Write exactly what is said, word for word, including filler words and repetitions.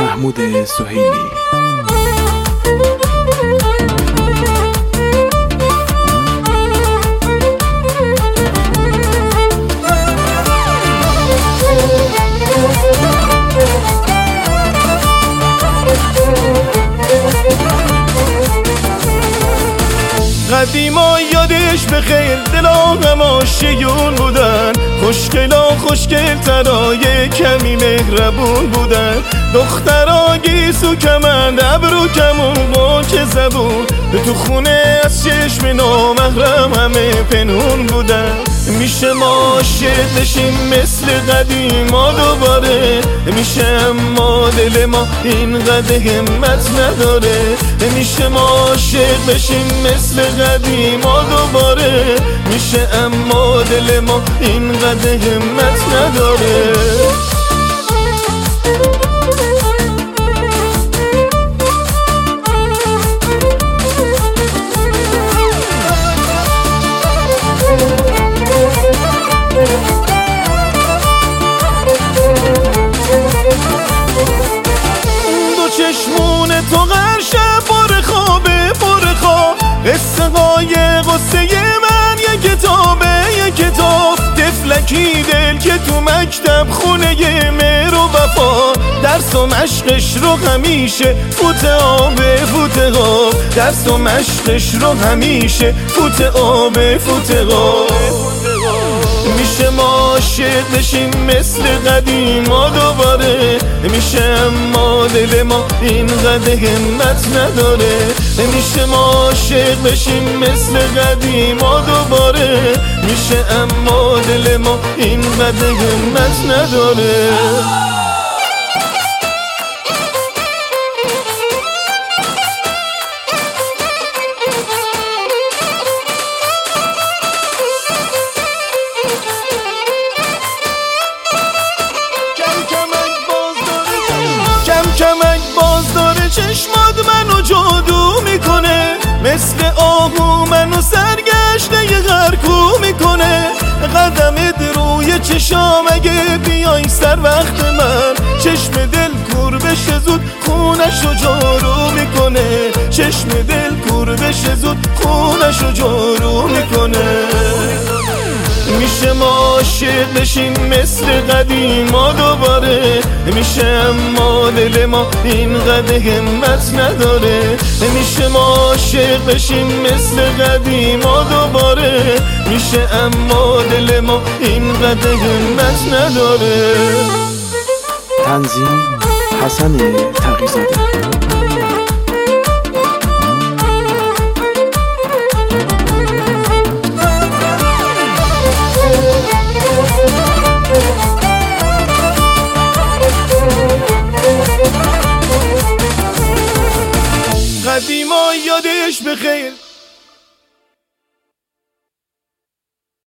محمود سهیلی. قدیما یادش بخیر دلا همه شیون بودن، خوشگلا خوشگل ترای کمی مهربون بودن، دخترا گیسو کمند ابرو کمون قاچ زبون، تو خونه از چشم نامحرم همه پنهون بودن. میشه ما عاشق بشیم مثل قدیما دوباره، میشه اما دل ما اینقدر همت نداره، میشه ما عاشق بشیم مثل قدیما دوباره، میشه اما دل ما اینقدر همت نداره. دو چشمون تو غرشه پر خوابه پر خواب، قصه های قصه من یه کتابه یه کتاب، طفلکی دل که تو مکتب خونه مهر و وفا، درس و مشقش رو همیشه فوت آبه فوت آب، درس و مشقش رو همیشه فوت آبه فوت آب. میشه ما عاشق بشیم مثل قدیما دوباره، میشه اما دل ما اینقدر همت نداره، میشه ما عاشق بشیم مثل قدیما دوباره، میشه اما دل ما اینقدر همت نداره. کمک باز داره چشمات منو جادو میکنه، مثل آهو منو سرگشته یه غرقو میکنه، قدمت روی چشام اگه بیای سر وقت من، چشم دل کور بشه زود خونشو جارو میکنه، چشم دل کور بشه زود خونشو جارو میکنه. میشه ما عاشق بشیم مثل قدیما دوباره، میشه اما دل ما اینقدر همت نداره، میشه ما عاشق بشیم مثل قدیما دوباره، میشه اما دل ما اینقدر همت نداره. تنظیم حسن تقی‌زاده. قدیما یادش بخیر